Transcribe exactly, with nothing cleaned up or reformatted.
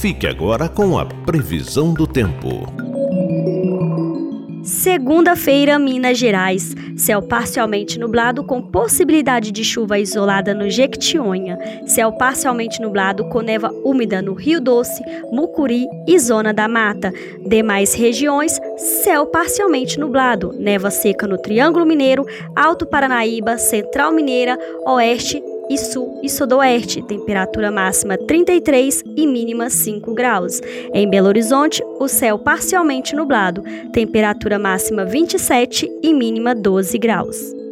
Fique agora com a previsão do tempo. Segunda-feira, Minas Gerais. Céu parcialmente nublado com possibilidade de chuva isolada no Jequitinhonha. Céu parcialmente nublado com névoa úmida no Rio Doce, Mucuri e Zona da Mata. Demais regiões, céu parcialmente nublado. Névoa seca no Triângulo Mineiro, Alto Paranaíba, Central Mineira, Oeste e Sul e Sudoeste, temperatura máxima trinta e três e mínima cinco graus. Em Belo Horizonte, o céu parcialmente nublado, temperatura máxima vinte e sete e mínima doze graus.